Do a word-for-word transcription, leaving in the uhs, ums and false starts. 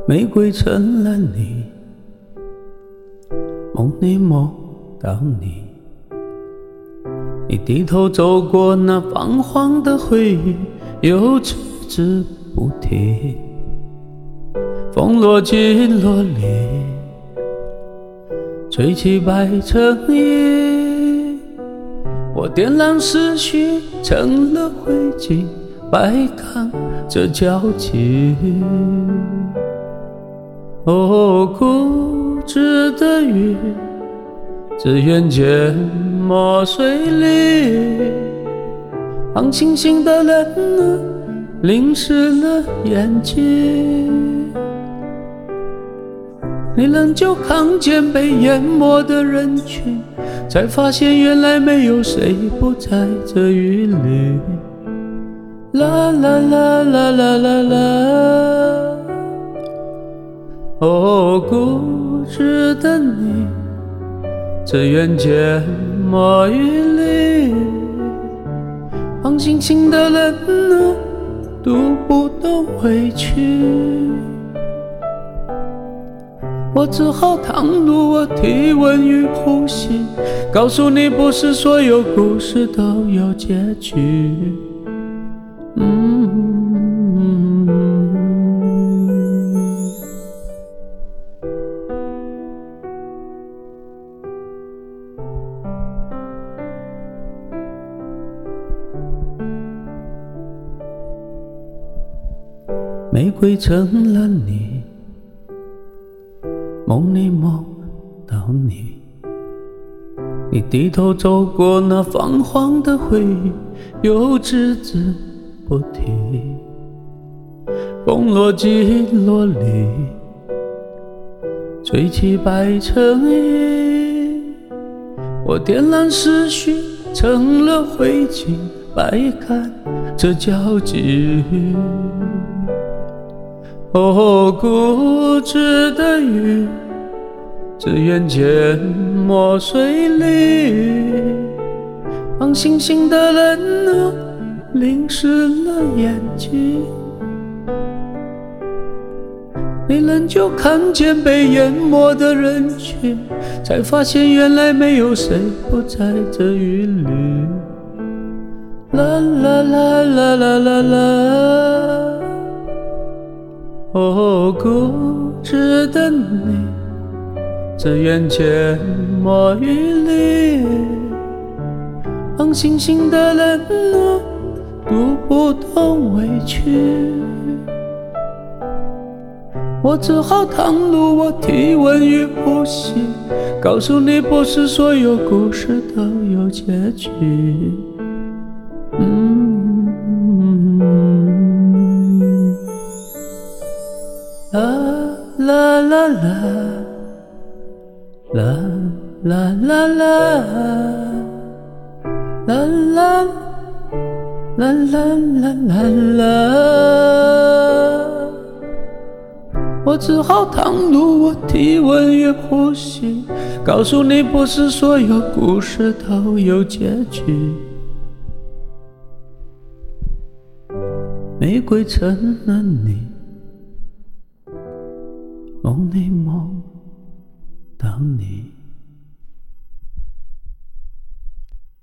玫瑰成了你，梦里梦到你，你低头走过那泛黄的回忆，又只字不提。风落尽落里，吹起白衬衣，我点燃思绪，成了灰烬，白看这交集。哦，固执的鱼，只愿缄默水里，放星星的人啊，淋湿了眼睛。你仍旧看见被淹没的人群，才发现原来没有谁不在这雨里。啦啦啦啦啦啦啦，哦，固执的你，只愿缄默雨里，放星星的人啊，读不懂委屈。我只好袒露我体温与呼吸，告诉你不是所有故事都有结局。嗯玫瑰成了你，梦里梦到你，你低头走过那泛黄的回忆，又只字不提。风落尽落里，吹起白衬衣，我点燃思绪，成了灰烬，白看这交集。哦，固执的鱼，只愿缄默水里，放星星的人啊，淋湿了眼睛。你仍旧看见被淹没的人群，才发现原来没有谁不在这雨里。啦啦啦啦啦啦啦，哦，固执的你，只愿缄默雨里，放星星的人啊，读不懂委屈。我只好袒露我体温与呼吸，告诉你不是所有故事都有结局。嗯啦啦啦啦啦啦啦啦啦啦啦啦啦啦，我只好袒露我体温与呼吸，告诉你不是所有故事都有结局。玫瑰成了你，梦里梦到你。